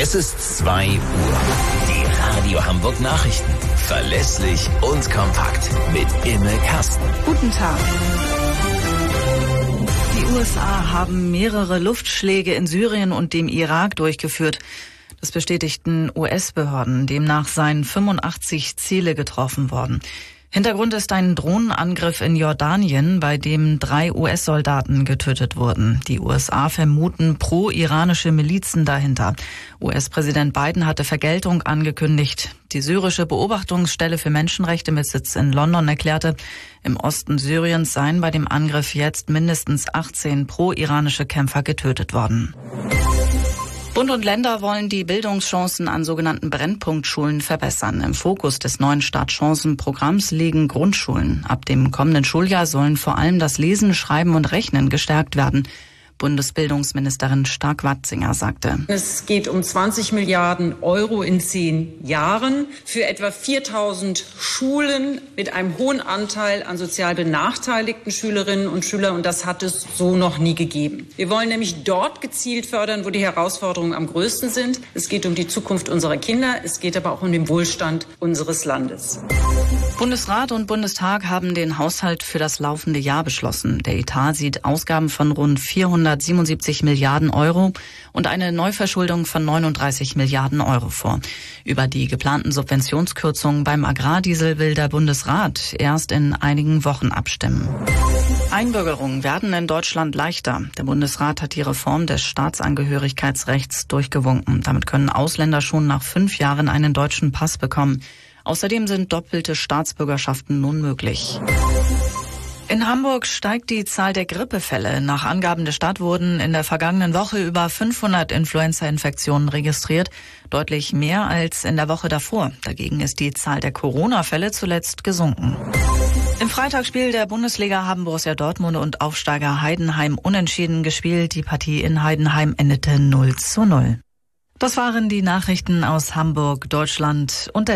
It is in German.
Es ist 2 Uhr. Die Radio Hamburg Nachrichten. Verlässlich und kompakt. Mit Imme Kasten. Guten Tag. Die USA haben mehrere Luftschläge in Syrien und dem Irak durchgeführt. Das bestätigten US-Behörden. Demnach seien 85 Ziele getroffen worden. Hintergrund ist ein Drohnenangriff in Jordanien, bei dem 3 US-Soldaten getötet wurden. Die USA vermuten pro-iranische Milizen dahinter. US-Präsident Biden hatte Vergeltung angekündigt. Die syrische Beobachtungsstelle für Menschenrechte mit Sitz in London erklärte, im Osten Syriens seien bei dem Angriff jetzt mindestens 18 pro-iranische Kämpfer getötet worden. Bund und Länder wollen die Bildungschancen an sogenannten Brennpunktschulen verbessern. Im Fokus des neuen Startchancenprogramms liegen Grundschulen. Ab dem kommenden Schuljahr sollen vor allem das Lesen, Schreiben und Rechnen gestärkt werden. Bundesbildungsministerin Stark-Watzinger sagte: Es geht um 20 Milliarden Euro in 10 Jahren für etwa 4.000 Schulen mit einem hohen Anteil an sozial benachteiligten Schülerinnen und Schülern. Und das hat es so noch nie gegeben. Wir wollen nämlich dort gezielt fördern, wo die Herausforderungen am größten sind. Es geht um die Zukunft unserer Kinder. Es geht aber auch um den Wohlstand unseres Landes. Bundesrat und Bundestag haben den Haushalt für das laufende Jahr beschlossen. Der Etat sieht Ausgaben von rund 477 Milliarden Euro und eine Neuverschuldung von 39 Milliarden Euro vor. Über die geplanten Subventionskürzungen beim Agrardiesel will der Bundesrat erst in einigen Wochen abstimmen. Einbürgerungen werden in Deutschland leichter. Der Bundesrat hat die Reform des Staatsangehörigkeitsrechts durchgewunken. Damit können Ausländer schon nach 5 Jahren einen deutschen Pass bekommen. Außerdem sind doppelte Staatsbürgerschaften nun möglich. In Hamburg steigt die Zahl der Grippefälle. Nach Angaben der Stadt wurden in der vergangenen Woche über 500 Influenza-Infektionen registriert, deutlich mehr als in der Woche davor. Dagegen ist die Zahl der Corona-Fälle zuletzt gesunken. Im Freitagsspiel der Bundesliga haben Borussia Dortmund und Aufsteiger Heidenheim unentschieden gespielt. Die Partie in Heidenheim endete 0:0. Das waren die Nachrichten aus Hamburg, Deutschland und der